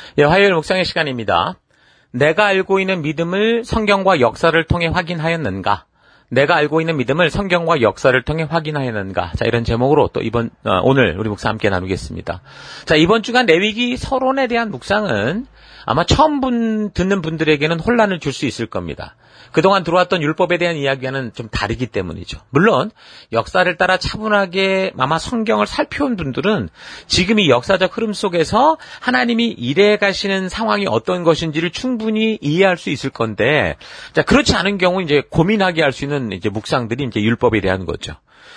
예, 화요일 묵상의 시간입니다. 내가 알고 있는 믿음을 성경과 역사를 통해 확인하였는가? 내가 알고 있는 믿음을 성경과 역사를 통해 확인하였는가? 자, 이런 제목으로 또 오늘 우리 묵상 함께 나누겠습니다. 자, 이번 주간 레위기 서론에 대한 묵상은 아마 처음 듣는 분들에게는 혼란을 줄 수 있을 겁니다. 그동안 들어왔던 율법에 대한 이야기와는 좀 다르기 때문이죠. 물론 역사를 따라 차분하게 아마 성경을 살펴온 분들은 지금 이 역사적 흐름 속에서 하나님이 일해 가시는 상황이 어떤 것인지를 충분히 이해할 수 있을 건데, 자, 그렇지 않은 경우 이제 고민하게 할 수 있는 이제 묵상들이 이제 율법에 대한 거죠.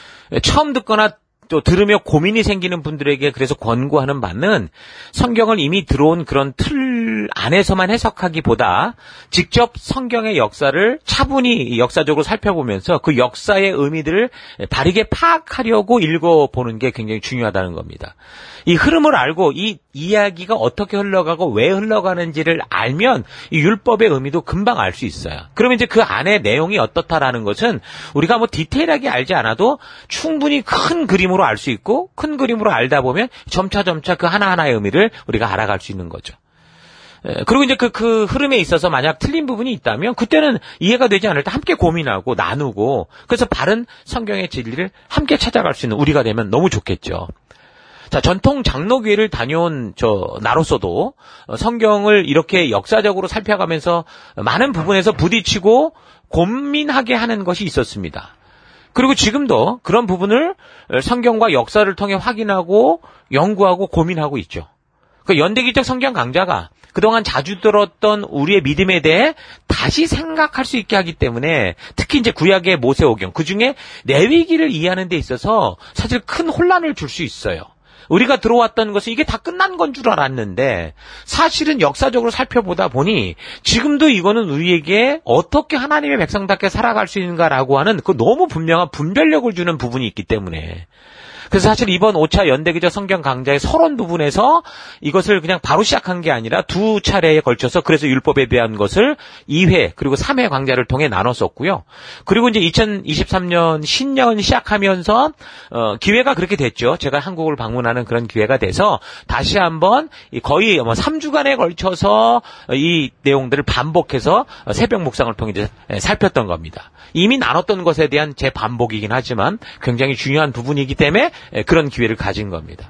처음 듣거나 또 들으며 고민이 생기는 분들에게 그래서 권고하는 바는 성경을 이미 들어온 그런 틀 안에서만 해석하기보다 직접 성경의 역사를 차분히 역사적으로 살펴보면서 그 역사의 의미들을 바르게 파악하려고 읽어보는 게 굉장히 중요하다는 겁니다. 이 흐름을 알고 이 이야기가 어떻게 흘러가고 왜 흘러가는지를 알면 이 율법의 의미도 금방 알 수 있어요. 그러면 이제 그 안에 내용이 어떻다라는 것은 우리가 뭐 디테일하게 알지 않아도 충분히 큰 그림으로 알 수 있고, 큰 그림으로 알다 보면 점차 그 하나하나의 의미를 우리가 알아갈 수 있는 거죠. 그리고 이제 그 흐름에 있어서 만약 틀린 부분이 있다면 그때는 이해가 되지 않을 때 함께 고민하고 나누고, 그래서 바른 성경의 진리를 함께 찾아갈 수 있는 우리가 되면 너무 좋겠죠. 자, 전통 장로교회를 다녀온 나로서도 성경을 이렇게 역사적으로 살펴가면서 많은 부분에서 부딪히고 고민하게 하는 것이 있었습니다. 그리고 지금도 그런 부분을 성경과 역사를 통해 확인하고 연구하고 고민하고 있죠. 그 연대기적 성경 강좌가 그동안 자주 들었던 우리의 믿음에 대해 다시 생각할 수 있게 하기 때문에, 특히 이제 구약의 모세오경, 그중에 레위기를 이해하는 데 있어서 사실 큰 혼란을 줄 수 있어요. 우리가 들어왔던 것은 이게 다 끝난 건 줄 알았는데 사실은 역사적으로 살펴보다 보니 지금도 이거는 우리에게 어떻게 하나님의 백성답게 살아갈 수 있는가라고 하는 그 너무 분명한 분별력을 주는 부분이 있기 때문에, 그래서 사실 이번 5차 연대기적 성경 강좌의 서론 부분에서 이것을 그냥 바로 시작한 게 아니라 두 차례에 걸쳐서 그래서 율법에 대한 것을 2회 그리고 3회 강좌를 통해 나눴었고요. 그리고 이제 2023년 신년 시작하면서 기회가 그렇게 됐죠. 제가 한국을 방문하는 그런 기회가 돼서 다시 한번 거의 3주간에 걸쳐서 이 내용들을 반복해서 새벽 묵상을 통해 이제 살폈던 겁니다. 이미 나눴던 것에 대한 재반복이긴 하지만 굉장히 중요한 부분이기 때문에 그런 기회를 가진 겁니다.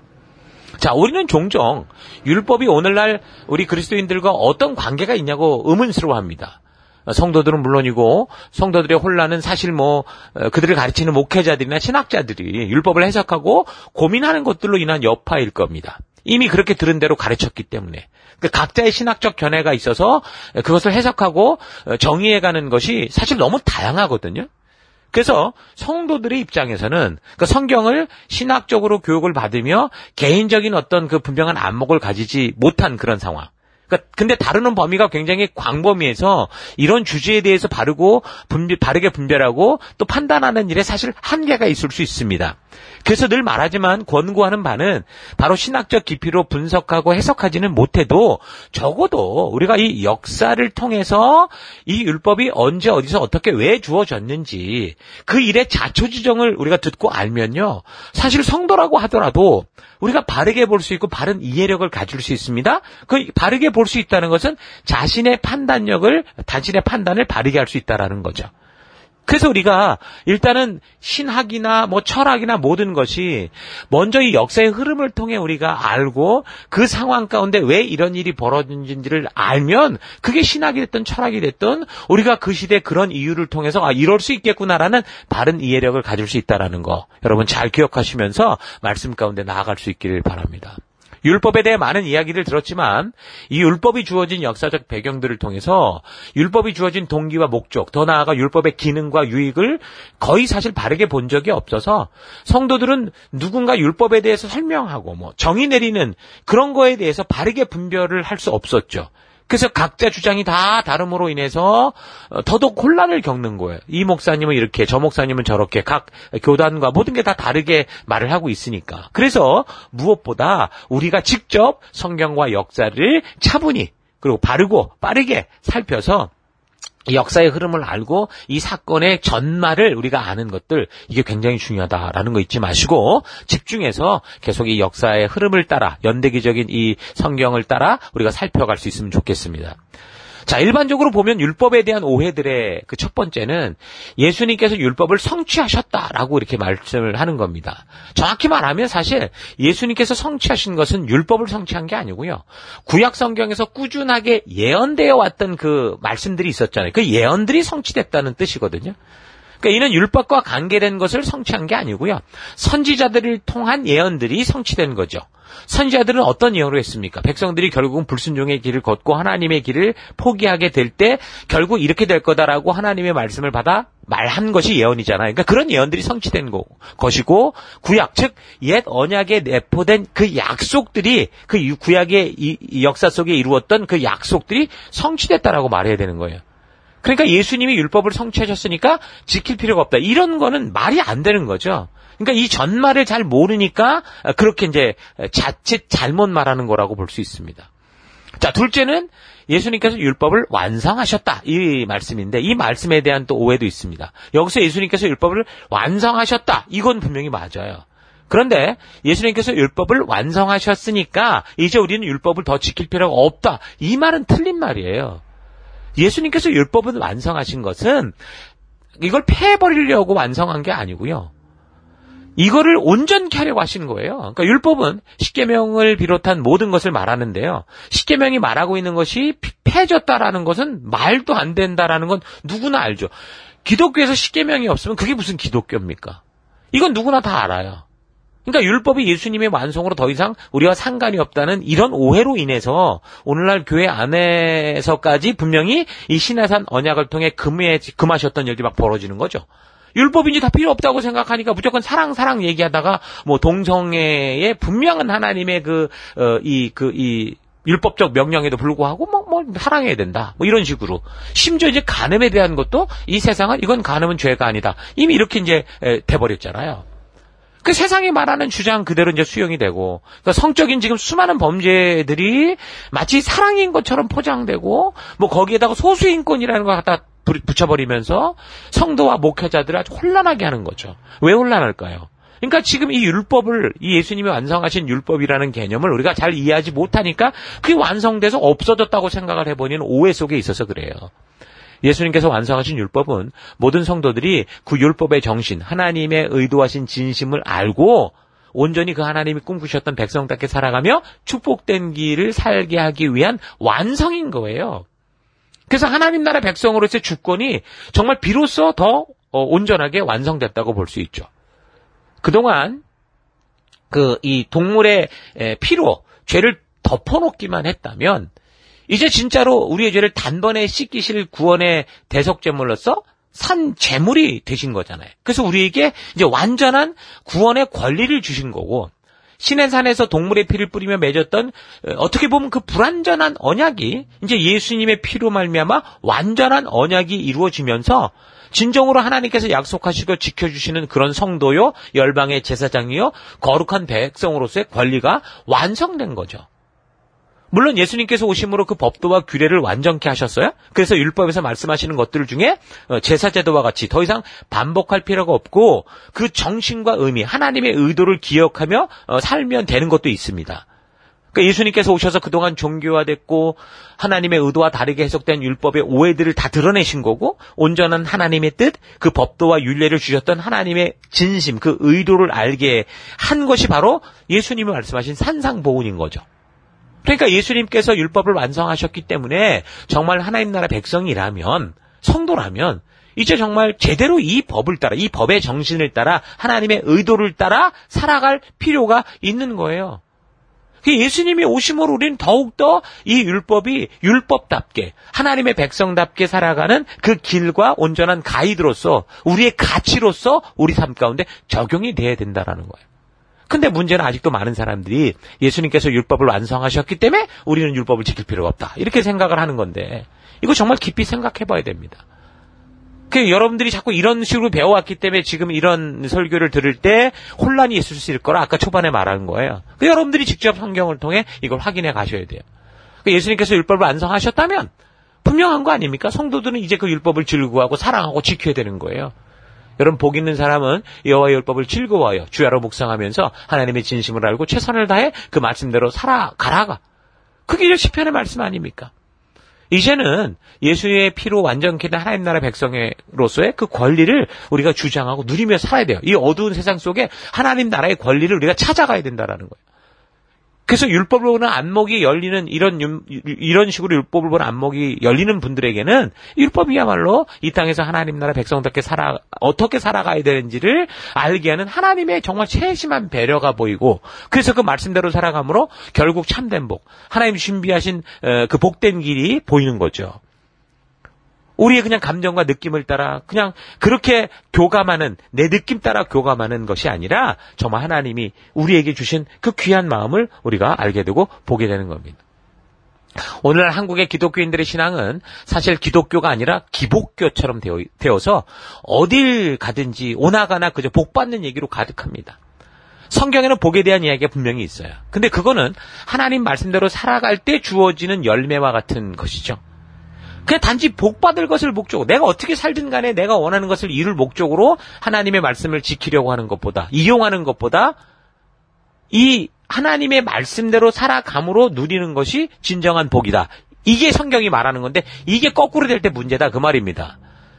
자, 우리는 종종 율법이 오늘날 우리 그리스도인들과 어떤 관계가 있냐고 의문스러워합니다. 성도들은 물론이고 성도들의 혼란은 사실 그들을 가르치는 목회자들이나 신학자들이 율법을 해석하고 고민하는 것들로 인한 여파일 겁니다. 이미 그렇게 들은 대로 가르쳤기 때문에 각자의 신학적 견해가 있어서 그것을 해석하고 정의해가는 것이 사실 너무 다양하거든요. 그래서 성도들의 입장에서는 그 성경을 신학적으로 교육을 받으며 개인적인 어떤 그 분명한 안목을 가지지 못한 그런 상황. 근데 다루는 범위가 굉장히 광범위해서 이런 주제에 대해서 바르게 분별하고 또 판단하는 일에 사실 한계가 있을 수 있습니다. 그래서 늘 말하지만 권고하는 바는 바로 신학적 깊이로 분석하고 해석하지는 못해도 적어도 우리가 이 역사를 통해서 이 율법이 언제 어디서 어떻게 왜 주어졌는지 그 일의 자초지정을 우리가 듣고 알면요, 사실 성도라고 하더라도 우리가 바르게 볼 수 있고 바른 이해력을 가질 수 있습니다. 그 바르게 볼 수 있다는 것은 자신의 판단을 바르게 할 수 있다라는 거죠. 그래서 우리가 일단은 신학이나 철학이나 모든 것이 먼저 이 역사의 흐름을 통해 우리가 알고 그 상황 가운데 왜 이런 일이 벌어진지를 알면 그게 신학이 됐든 철학이 됐든 우리가 그 시대 그런 이유를 통해서 이럴 수 있겠구나라는 바른 이해력을 가질 수 있다라는 거 여러분 잘 기억하시면서 말씀 가운데 나아갈 수 있기를 바랍니다. 율법에 대해 많은 이야기를 들었지만 이 율법이 주어진 역사적 배경들을 통해서 율법이 주어진 동기와 목적, 더 나아가 율법의 기능과 유익을 거의 사실 바르게 본 적이 없어서 성도들은 누군가 율법에 대해서 설명하고 정의 내리는 그런 거에 대해서 바르게 분별을 할 수 없었죠. 그래서 각자 주장이 다 다름으로 인해서 더더욱 혼란을 겪는 거예요. 이 목사님은 이렇게, 저 목사님은 저렇게, 각 교단과 모든 게 다 다르게 말을 하고 있으니까. 그래서 무엇보다 우리가 직접 성경과 역사를 차분히 그리고 바르고 빠르게 살펴서 이 역사의 흐름을 알고 이 사건의 전말을 우리가 아는 것들, 이게 굉장히 중요하다라는 거 잊지 마시고 집중해서 계속 이 역사의 흐름을 따라, 연대기적인 이 성경을 따라 우리가 살펴갈 수 있으면 좋겠습니다. 자, 일반적으로 보면 율법에 대한 오해들의 그 첫 번째는 예수님께서 율법을 성취하셨다라고 이렇게 말씀을 하는 겁니다. 정확히 말하면 사실 예수님께서 성취하신 것은 율법을 성취한 게 아니고요. 구약 성경에서 꾸준하게 예언되어 왔던 그 말씀들이 있었잖아요. 그 예언들이 성취됐다는 뜻이거든요. 그러니까 이는 율법과 관계된 것을 성취한 게 아니고요. 선지자들을 통한 예언들이 성취된 거죠. 선지자들은 어떤 예언을 했습니까? 백성들이 결국은 불순종의 길을 걷고 하나님의 길을 포기하게 될 때 결국 이렇게 될 거다라고 하나님의 말씀을 받아 말한 것이 예언이잖아요. 그러니까 그런 예언들이 성취된 것이고 구약, 즉 옛 언약에 내포된 그 약속들이 그 구약의 이 역사 속에 이루었던 그 약속들이 성취됐다라고 말해야 되는 거예요. 그러니까 예수님이 율법을 성취하셨으니까 지킬 필요가 없다. 이런 거는 말이 안 되는 거죠. 그러니까 이 전말을 잘 모르니까 그렇게 이제 자칫 잘못 말하는 거라고 볼 수 있습니다. 자, 둘째는 예수님께서 율법을 완성하셨다. 이 말씀인데 이 말씀에 대한 또 오해도 있습니다. 여기서 예수님께서 율법을 완성하셨다. 이건 분명히 맞아요. 그런데 예수님께서 율법을 완성하셨으니까 이제 우리는 율법을 더 지킬 필요가 없다. 이 말은 틀린 말이에요. 예수님께서 율법을 완성하신 것은 이걸 패해버리려고 완성한 게 아니고요. 이거를 온전케 하려고 하시는 거예요. 그러니까 율법은 십계명을 비롯한 모든 것을 말하는데요. 십계명이 말하고 있는 것이 패해졌다라는 것은 말도 안 된다라는 건 누구나 알죠. 기독교에서 십계명이 없으면 그게 무슨 기독교입니까? 이건 누구나 다 알아요. 그러니까 율법이 예수님의 완성으로 더 이상 우리와 상관이 없다는 이런 오해로 인해서 오늘날 교회 안에서까지 분명히 이 시내산 언약을 통해 금하셨던 일들이 막 벌어지는 거죠. 율법인지 다 필요 없다고 생각하니까 무조건 사랑 얘기하다가 뭐 동성애의 분명한 하나님의 이 율법적 명령에도 불구하고 뭐 사랑해야 된다. 뭐 이런 식으로. 심지어 이제 간음에 대한 것도 이 세상은 이건 간음은 죄가 아니다. 이미 이렇게 이제 돼버렸잖아요. 그 세상이 말하는 주장 그대로 이제 수용이 되고, 그러니까 성적인 지금 수많은 범죄들이 마치 사랑인 것처럼 포장되고, 뭐 거기에다가 소수인권이라는 걸 갖다 붙여버리면서 성도와 목회자들을 아주 혼란하게 하는 거죠. 왜 혼란할까요? 그러니까 지금 이 율법을, 이 예수님이 완성하신 율법이라는 개념을 우리가 잘 이해하지 못하니까 그게 완성돼서 없어졌다고 생각을 해버리는 오해 속에 있어서 그래요. 예수님께서 완성하신 율법은 모든 성도들이 그 율법의 정신, 하나님의 의도하신 진심을 알고 온전히 그 하나님이 꿈꾸셨던 백성답게 살아가며 축복된 길을 살게 하기 위한 완성인 거예요. 그래서 하나님 나라 백성으로서의 주권이 정말 비로소 더 온전하게 완성됐다고 볼 수 있죠. 그동안 이 동물의 피로 죄를 덮어놓기만 했다면 이제 진짜로 우리의 죄를 단번에 씻기실 구원의 대속제물로서 산 제물이 되신 거잖아요. 그래서 우리에게 이제 완전한 구원의 권리를 주신 거고, 신의 산에서 동물의 피를 뿌리며 맺었던 어떻게 보면 그 불완전한 언약이 이제 예수님의 피로 말미암아 완전한 언약이 이루어지면서 진정으로 하나님께서 약속하시고 지켜주시는 그런 성도요, 열방의 제사장이요, 거룩한 백성으로서의 권리가 완성된 거죠. 물론 예수님께서 오심으로 그 법도와 규례를 완전케 하셨어요. 그래서 율법에서 말씀하시는 것들 중에 제사제도와 같이 더 이상 반복할 필요가 없고 그 정신과 의미, 하나님의 의도를 기억하며 살면 되는 것도 있습니다. 그러니까 예수님께서 오셔서 그동안 종교화됐고 하나님의 의도와 다르게 해석된 율법의 오해들을 다 드러내신 거고, 온전한 하나님의 뜻, 그 법도와 율례를 주셨던 하나님의 진심, 그 의도를 알게 한 것이 바로 예수님이 말씀하신 산상보훈인 거죠. 그러니까 예수님께서 율법을 완성하셨기 때문에 정말 하나님 나라 백성이라면, 성도라면 이제 정말 제대로 이 법을 따라, 이 법의 정신을 따라, 하나님의 의도를 따라 살아갈 필요가 있는 거예요. 예수님이 오심으로 우리는 더욱더 이 율법이 율법답게, 하나님의 백성답게 살아가는 그 길과 온전한 가이드로서, 우리의 가치로서 우리 삶 가운데 적용이 돼야 된다는 거예요. 근데 문제는 아직도 많은 사람들이 예수님께서 율법을 완성하셨기 때문에 우리는 율법을 지킬 필요가 없다, 이렇게 생각을 하는 건데, 이거 정말 깊이 생각해 봐야 됩니다. 여러분들이 자꾸 이런 식으로 배워왔기 때문에 지금 이런 설교를 들을 때 혼란이 있을 수 있을 거라 아까 초반에 말한 거예요. 여러분들이 직접 성경을 통해 이걸 확인해 가셔야 돼요. 예수님께서 율법을 완성하셨다면 분명한 거 아닙니까? 성도들은 이제 그 율법을 즐거워하고 사랑하고 지켜야 되는 거예요. 여러분, 복 있는 사람은 여호와의 율법을 즐거워하여 주야로 묵상하면서 하나님의 진심을 알고 최선을 다해 그 말씀대로 살아가라가. 그게 시편의 말씀 아닙니까? 이제는 예수의 피로 완전케 된 하나님 나라 백성으로서의 그 권리를 우리가 주장하고 누리며 살아야 돼요. 이 어두운 세상 속에 하나님 나라의 권리를 우리가 찾아가야 된다라는 거예요. 그래서 율법을 보는 안목이 열리는 이런 식으로 율법을 보는 안목이 열리는 분들에게는 율법이야말로 이 땅에서 하나님 나라 백성답게 어떻게 살아가야 되는지를 알게 하는 하나님의 정말 세심한 배려가 보이고, 그래서 그 말씀대로 살아감으로 결국 참된 복, 하나님 준비하신 그 복된 길이 보이는 거죠. 우리의 그냥 감정과 느낌을 따라 그냥 그렇게 교감하는, 내 느낌 따라 교감하는 것이 아니라 정말 하나님이 우리에게 주신 그 귀한 마음을 우리가 알게 되고 보게 되는 겁니다. 오늘날 한국의 기독교인들의 신앙은 사실 기독교가 아니라 기복교처럼 되어서 어딜 가든지 오나가나 그저 복받는 얘기로 가득합니다. 성경에는 복에 대한 이야기가 분명히 있어요. 근데 그거는 하나님 말씀대로 살아갈 때 주어지는 열매와 같은 것이죠. 그냥 단지 복받을 것을 목적으로, 내가 어떻게 살든 간에 내가 원하는 것을 이룰 목적으로 하나님의 말씀을 지키려고 하는 것보다, 이용하는 것보다 이 하나님의 말씀대로 살아감으로 누리는 것이 진정한 복이다. 이게 성경이 말하는 건데 이게 거꾸로 될 때 문제다, 그 말입니다.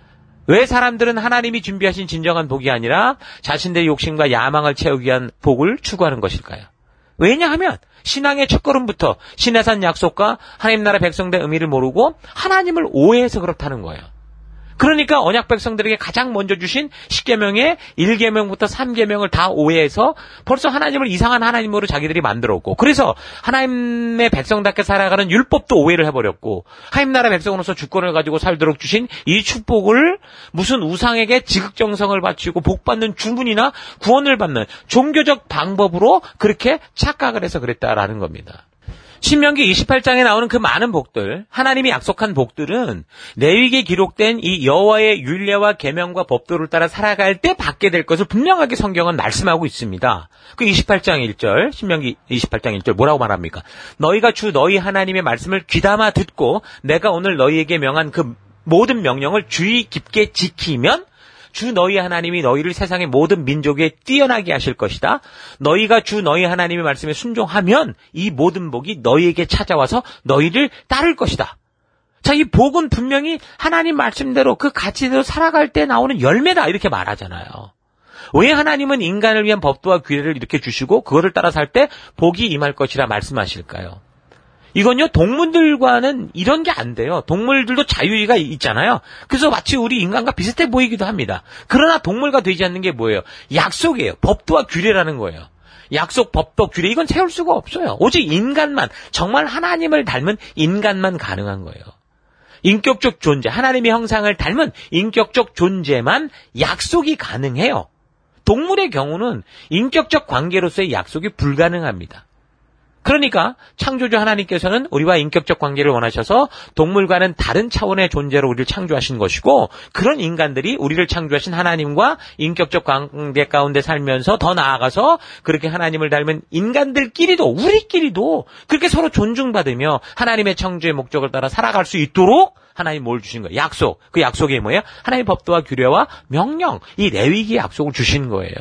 왜 사람들은 하나님이 준비하신 진정한 복이 아니라 자신들의 욕심과 야망을 채우기 위한 복을 추구하는 것일까요? 왜냐하면 신앙의 첫걸음부터 신의 약속과 하나님 나라 백성들의 의미를 모르고 하나님을 오해해서 그렇다는 거예요. 그러니까 언약 백성들에게 가장 먼저 주신 10계명의 1계명부터 3계명을 다 오해해서 벌써 하나님을 이상한 하나님으로 자기들이 만들었고, 그래서 하나님의 백성답게 살아가는 율법도 오해를 해버렸고, 하나님 나라 백성으로서 주권을 가지고 살도록 주신 이 축복을 무슨 우상에게 지극정성을 바치고 복받는 주문이나 구원을 받는 종교적 방법으로 그렇게 착각을 해서 그랬다라는 겁니다. 신명기 28장에 나오는 그 많은 복들, 하나님이 약속한 복들은 레위기에 기록된 이 여호와의 율례와 계명과 법도를 따라 살아갈 때 받게 될 것을 분명하게 성경은 말씀하고 있습니다. 그 28장 1절, 신명기 28장 1절 뭐라고 말합니까? 너희가 주 너희 하나님의 말씀을 귀담아 듣고 내가 오늘 너희에게 명한 그 모든 명령을 주의 깊게 지키면 주 너희 하나님이 너희를 세상의 모든 민족에 뛰어나게 하실 것이다. 너희가 주 너희 하나님의 말씀에 순종하면 이 모든 복이 너희에게 찾아와서 너희를 따를 것이다. 자, 이 복은 분명히 하나님 말씀대로 그 가치대로 살아갈 때 나오는 열매다, 이렇게 말하잖아요. 왜 하나님은 인간을 위한 법도와 규례를 이렇게 주시고 그거를 따라 살 때 복이 임할 것이라 말씀하실까요? 이건요, 동물들과는 이런 게 안 돼요. 동물들도 자유의가 있잖아요. 그래서 마치 우리 인간과 비슷해 보이기도 합니다. 그러나 동물과 되지 않는 게 뭐예요? 약속이에요. 법도와 규례라는 거예요. 약속, 법도, 규례, 이건 채울 수가 없어요. 오직 인간만, 정말 하나님을 닮은 인간만 가능한 거예요. 인격적 존재, 하나님의 형상을 닮은 인격적 존재만 약속이 가능해요. 동물의 경우는 인격적 관계로서의 약속이 불가능합니다. 그러니까 창조주 하나님께서는 우리와 인격적 관계를 원하셔서 동물과는 다른 차원의 존재로 우리를 창조하신 것이고, 그런 인간들이 우리를 창조하신 하나님과 인격적 관계 가운데 살면서 더 나아가서 그렇게 하나님을 닮은 인간들끼리도, 우리끼리도 그렇게 서로 존중받으며 하나님의 창조의 목적을 따라 살아갈 수 있도록 하나님 뭘 주신 거예요? 약속. 그 약속이 뭐예요? 하나님의 법도와 규례와 명령, 이 레위기의 약속을 주신 거예요.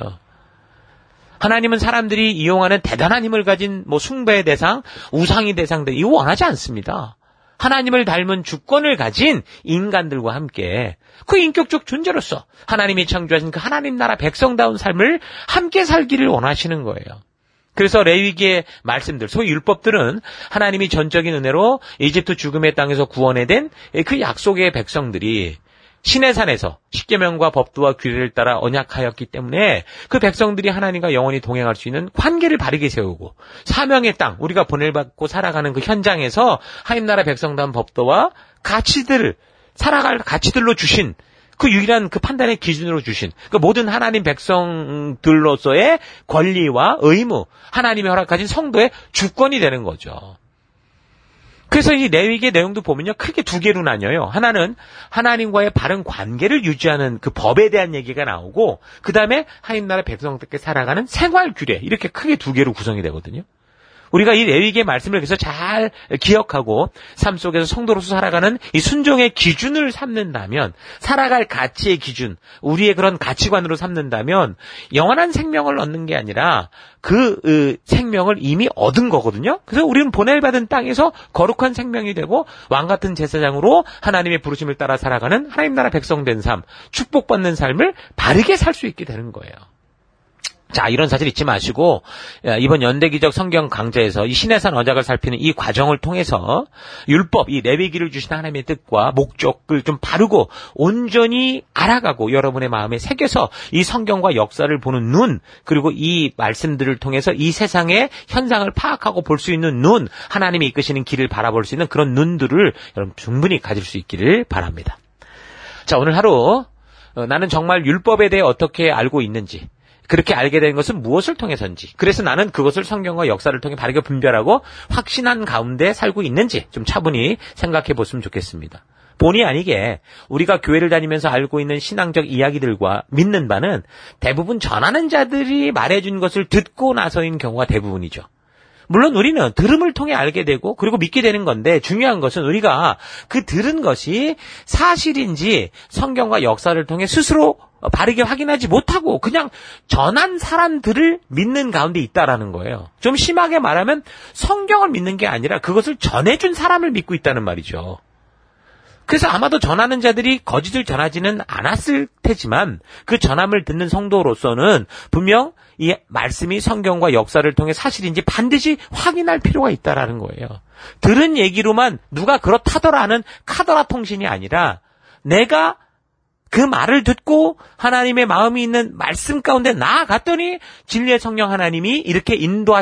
하나님은 사람들이 이용하는 대단한 힘을 가진 숭배의 대상, 우상의 대상들, 이거 원하지 않습니다. 하나님을 닮은 주권을 가진 인간들과 함께 그 인격적 존재로서 하나님이 창조하신 그 하나님 나라 백성다운 삶을 함께 살기를 원하시는 거예요. 그래서 레위기의 말씀들, 소위 율법들은 하나님이 전적인 은혜로 이집트 죽음의 땅에서 구원해낸 그 약속의 백성들이 시내산에서 십계명과 법도와 규례를 따라 언약하였기 때문에 그 백성들이 하나님과 영원히 동행할 수 있는 관계를 바르게 세우고, 사명의 땅, 우리가 보낼받고 살아가는 그 현장에서 하나님 나라 백성다운 법도와 가치들을 살아갈 가치들로 주신 그 유일한 그 판단의 기준으로 주신 그 모든 하나님 백성들로서의 권리와 의무, 하나님이 허락하신 성도의 주권이 되는 거죠. 그래서 이 레위기의 내용도 보면요, 크게 두 개로 나뉘어요. 하나는 하나님과의 바른 관계를 유지하는 그 법에 대한 얘기가 나오고, 그 다음에 하나님 나라 백성들께 살아가는 생활 규례, 이렇게 크게 두 개로 구성이 되거든요. 우리가 이 레위기의 말씀을 그래서 잘 기억하고 삶 속에서 성도로서 살아가는 이 순종의 기준을 삼는다면, 살아갈 가치의 기준, 우리의 그런 가치관으로 삼는다면 영원한 생명을 얻는 게 아니라 그 생명을 이미 얻은 거거든요. 그래서 우리는 보낼받은 땅에서 거룩한 생명이 되고 왕같은 제사장으로 하나님의 부르심을 따라 살아가는 하나님 나라 백성된 삶, 축복받는 삶을 바르게 살 수 있게 되는 거예요. 자, 이런 사실 잊지 마시고 이번 연대기적 성경 강좌에서 이 시내산 언약을 살피는 이 과정을 통해서 율법, 이 레위기를 주신 하나님의 뜻과 목적을 좀 바르고 온전히 알아가고 여러분의 마음에 새겨서 이 성경과 역사를 보는 눈, 그리고 이 말씀들을 통해서 이 세상의 현상을 파악하고 볼 수 있는 눈, 하나님이 이끄시는 길을 바라볼 수 있는 그런 눈들을 여러분 충분히 가질 수 있기를 바랍니다. 자, 오늘 하루 나는 정말 율법에 대해 어떻게 알고 있는지, 그렇게 알게 된 것은 무엇을 통해서인지, 그래서 나는 그것을 성경과 역사를 통해 바르게 분별하고 확신한 가운데 살고 있는지 좀 차분히 생각해 보시면 좋겠습니다. 본의 아니게 우리가 교회를 다니면서 알고 있는 신앙적 이야기들과 믿는 바는 대부분 전하는 자들이 말해준 것을 듣고 나서인 경우가 대부분이죠. 물론 우리는 들음을 통해 알게 되고 그리고 믿게 되는 건데, 중요한 것은 우리가 그 들은 것이 사실인지 성경과 역사를 통해 스스로 바르게 확인하지 못하고 그냥 전한 사람들을 믿는 가운데 있다라는 거예요. 좀 심하게 말하면 성경을 믿는 게 아니라 그것을 전해준 사람을 믿고 있다는 말이죠. 그래서 아마도 전하는 자들이 거짓을 전하지는 않았을 테지만 그 전함을 듣는 성도로서는 분명 이 말씀이 성경과 역사를 통해 사실인지 반드시 확인할 필요가 있다라는 거예요. 들은 얘기로만 누가 그렇다더라는 카더라 통신이 아니라, 내가 그 말을 듣고 하나님의 마음이 있는 말씀 가운데 나아갔더니 진리의 성령 하나님이 이렇게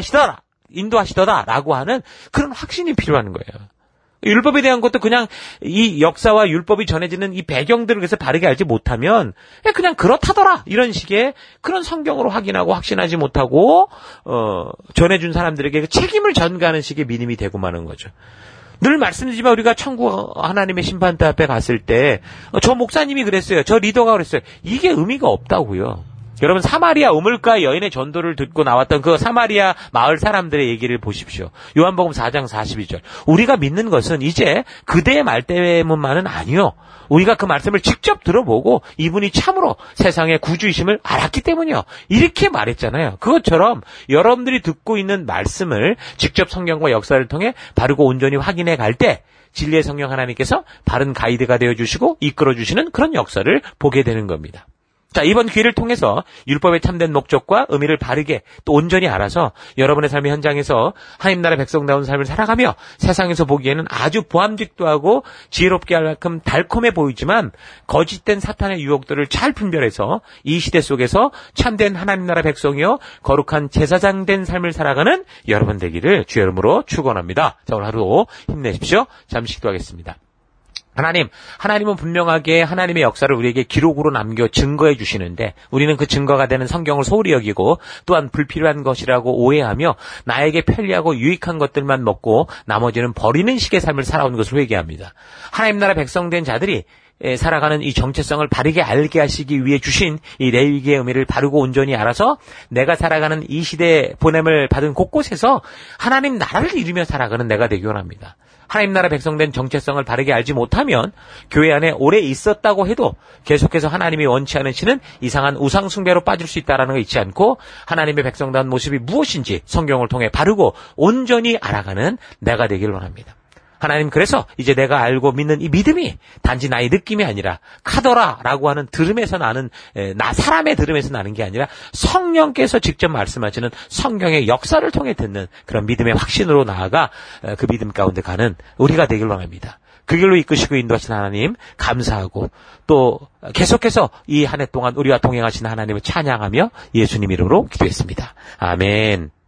인도하시더라라고 하는 그런 확신이 필요한 거예요. 율법에 대한 것도 그냥 이 역사와 율법이 전해지는 이 배경들을 그래서 바르게 알지 못하면 그냥 그렇다더라 이런 식의 그런 성경으로 확인하고 확신하지 못하고 전해준 사람들에게 그 책임을 전가하는 식의 믿음이 되고 마는 거죠. 늘 말씀드리지만 우리가 천국 하나님의 심판대 앞에 갔을 때 저 목사님이 그랬어요, 저 리더가 그랬어요, 이게 의미가 없다고요. 여러분, 사마리아 우물가 여인의 전도를 듣고 나왔던 그 사마리아 마을 사람들의 얘기를 보십시오. 요한복음 4장 42절. 우리가 믿는 것은 이제 그대의 말 때문만은 아니요, 우리가 그 말씀을 직접 들어보고 이분이 참으로 세상의 구주이심을 알았기 때문이요, 이렇게 말했잖아요. 그것처럼 여러분들이 듣고 있는 말씀을 직접 성경과 역사를 통해 바르고 온전히 확인해 갈 때 진리의 성령 하나님께서 바른 가이드가 되어주시고 이끌어주시는 그런 역사를 보게 되는 겁니다. 자, 이번 기회를 통해서 율법의 참된 목적과 의미를 바르게 또 온전히 알아서 여러분의 삶의 현장에서 하나님 나라 백성다운 삶을 살아가며 세상에서 보기에는 아주 보암직도 하고 지혜롭게 할 만큼 달콤해 보이지만 거짓된 사탄의 유혹들을 잘 분별해서 이 시대 속에서 참된 하나님 나라 백성이요 거룩한 제사장 된 삶을 살아가는 여러분 되기를 주의 이름으로 축원합니다. 자, 오늘 하루 힘내십시오. 잠시 기도하겠습니다. 하나님은 분명하게 하나님의 역사를 우리에게 기록으로 남겨 증거해 주시는데 우리는 그 증거가 되는 성경을 소홀히 여기고 또한 불필요한 것이라고 오해하며 나에게 편리하고 유익한 것들만 먹고 나머지는 버리는 식의 삶을 살아온 것을 회개합니다. 하나님 나라 백성된 자들이 살아가는 이 정체성을 바르게 알게 하시기 위해 주신 이 레위기의 의미를 바르고 온전히 알아서 내가 살아가는 이 시대에 보냄을 받은 곳곳에서 하나님 나라를 이루며 살아가는 내가 되기 원합니다. 하나님 나라 백성된 정체성을 바르게 알지 못하면 교회 안에 오래 있었다고 해도 계속해서 하나님이 원치 않으시는 이상한 우상 숭배로 빠질 수 있다는 거 잊지 않고 하나님의 백성다운 모습이 무엇인지 성경을 통해 바르고 온전히 알아가는 내가 되길 원합니다. 하나님, 그래서 이제 내가 알고 믿는 이 믿음이 단지 나의 느낌이 아니라 카더라라고 하는 들음에서 나는 사람의 들음에서 나는 게 아니라 성령께서 직접 말씀하시는 성경의 역사를 통해 듣는 그런 믿음의 확신으로 나아가 그 믿음 가운데 가는 우리가 되길 원합니다. 그 길로 이끄시고 인도하신 하나님 감사하고 또 계속해서 이 한 해 동안 우리와 동행하신 하나님을 찬양하며 예수님 이름으로 기도했습니다. 아멘.